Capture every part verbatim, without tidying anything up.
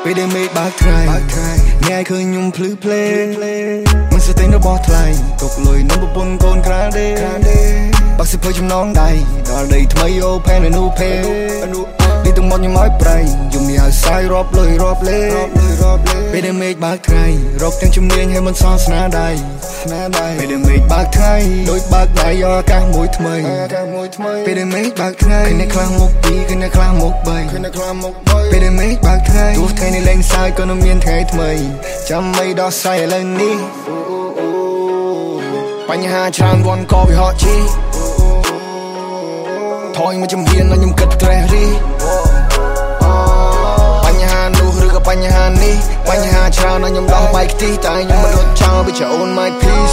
ពេលដែលមេឃបើកថ្ងៃអ្នកឃើញខ្ញុំភ្លឺភ្លេមិនស្ទែងរបស់ថ្លៃទុកលុយនឹងប្រពន្ធកូនក្រាលដេបាក់សិភើចំណងដៃដល់ដីថ្មីអូផែនអនុភេពីទាំងមកខ្ញុំឲ្យប្រៃយំនេះឲ្យសាយរាប់លុយរាប់លេពេលដែលមេឃបើកថ្ងៃរកទាំងជំនាញឲ្យមិនសល់ស្នាដៃពេលដែលមេឃបើកថ្ងៃដូចបើកដៃយកអាកាសមួយថ្មីពេលដែលមេឃបើកថ្ងៃឃើញអ្នកខ្លះមុខពីរឃើញអ្នកខ្លះមុខបីពេលដែលមេឃបើកថ្ងៃទោះថ្ងៃនេះលែងសាយក៏នឹងមានថ្ងៃថ្មីចាំមិនដោះស្រាយឥឡូវនេះបញ្ហាច្រើនវ៉ាន់ក៏វាហត់ជីថយមកជំហានដល់ខ្ញុំគិតត្រេះរីបញ្ហានោះឬក៏បញ្ហានេះបញ្ហាច្រើនដល់ខ្ញុំដោះបាយខ្ទិះតែខ្ញុំមិនរត់ចោលវាជាអូន my peace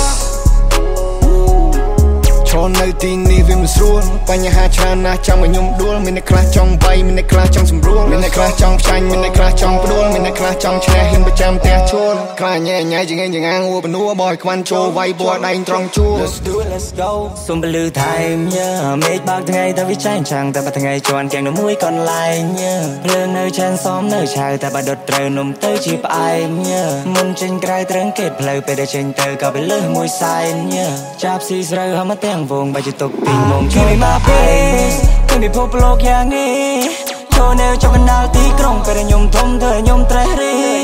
ឈរនៅទីនេះវាមិនស្រួលបញ្ហាច្រើនណាស់ចាំឲ្យខ្ញុំដួលមានអ្នកខ្លះចង់វាយមានអ្នកខ្លះចង់សម្រួលមានអ្នកខ្លះចង់ផ្ចាញ់មានអ្នកខ្លះចង់ផ្ដួលមានអ្នកខ្លះចង់ឈ្នះហ៊ានប្រចាំផ្ទះជួលខ្លះញ៉ែញ៉ៃចង្អេងចង្អាងអួបនួបឲ្យខ្វាន់ចូលវាយបួដៃត្រង់ជួល Let's do it let's go សុំពលឺថែមញ៉ាមេឃបើកថ្ងៃតែវាចាញ់ចាំងតែបើថ្ងៃជន់ទាំងមួយកន្លែងញ៉ាភ្លើងនៅឆានសមនៅឆៅតែបើដុតត្រូវនំទៅជាផ្អែមញ៉ាមុនចេញក្រៅត្រឹងកេតផ្លូវពេលដែលចេញទៅក៏វាលើសមួយសែនញ៉ាចាប់ស៊ីស្រូវហើយមកទាំងវងបើជាទុកពីមុំជួយមកពេលឃើញពិភពលោកយ៉ាងនេះចូលនៅចុងកណ្ដាលទីក្រុងពេលខ្ញុំធំធ្វើខ្ញុំត្រេះរី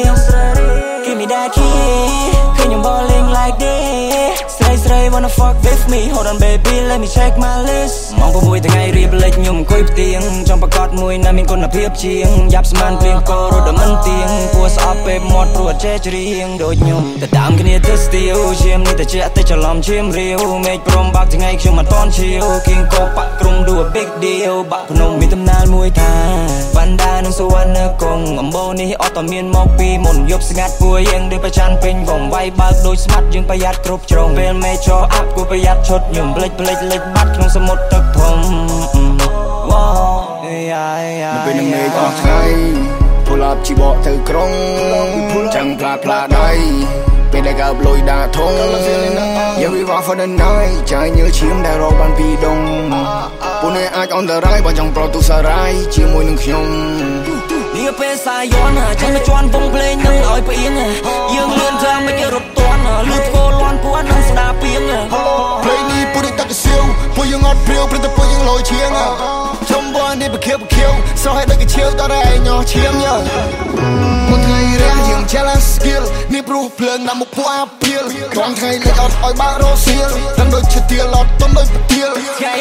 Give me that key ឃើញខ្ញុំ balling like this ស្រីស្រី wanna fuck with me hold on baby let me check my list ម៉ោង៦ថ្ងៃរៀបលេចខ្ញុំអង្គុយផ្ទៀងចំប្រកាសមួយណាមានគុណភាពជាងយ៉ាប់ស្មានព្រៀងកោរត់ដល់មិនទៀងពួរស្អប់ពេលមាត់ព្រោះអត់ចេះច្រៀងដូចខ្ញុំទៅតាមគ្នាទៅស្ទៀវឈាមនេះទៅជាទៅច្រឡំឈាមរាវមេឃព្រមបាក់ថ្ងៃខ្ញុំមិនតន់ឈៀវគៀងកោបាក់ក្រុម do a big deal បាក់ភ្នំមានដំណើរមួយថាបណ្ដានឹងសវណ្ណកងអំបូរនេះអត់តមានមកពីមុនយប់ស្ងាត់ពួយយើងដូចប្រច័នពេញវងវាយបើកដូចស្មាត់យើងប្រយ័ត្នគ្រប់ជ្រុងពេលមេចោអាប់គួរប្រយ័ត្នឈុតខ្ញុំផ្លេចផ្លេចលេចបាត់ក្នុងសមុទ្រទឹកធំវ៉ានៅពេលនឹងមេឃអស់ថ្ងៃpull up ជីបកទៅក្រុងចាំផ្លាផ្លាដៃពេលដែលកើបលុយដាក់ធំ Yeah we walk for the night ចាយញើឈាមដែលរកបានពីដងពួកនេះអាចអន្តរាយបើចង់ប្រទូសារាយជាមួយនឹងខ្ញុំនេះពេលសាយ័នចេញមកជន់វងភ្លេងនឹងឲ្យផ្អៀងយើងលឿនថាមិនគេរត់តន់លឺស្គរលាន់ពួននឹងស្ដាពីងភ្លេងនេះពួកនេះតាក់សៀវពួកយើងអត់ព្រាវព្រឹកតែពួកយើងលយឈៀងចំបនេះបខៀបខៀវសោះឲ្យដូចកឈៀវតរឯងញ៉ោឈៀមញ៉ោមួយថ្ងៃរះយើង jealous skill នេះព្រោះភ្លើងដាក់មុខពួកអាភៀលក្រុមថ្ងៃលេចអត់ឲ្យបើករស់សៀលដឹងដូចជាទៀលអត់ទុំដូចប្រទៀលថ្ងៃ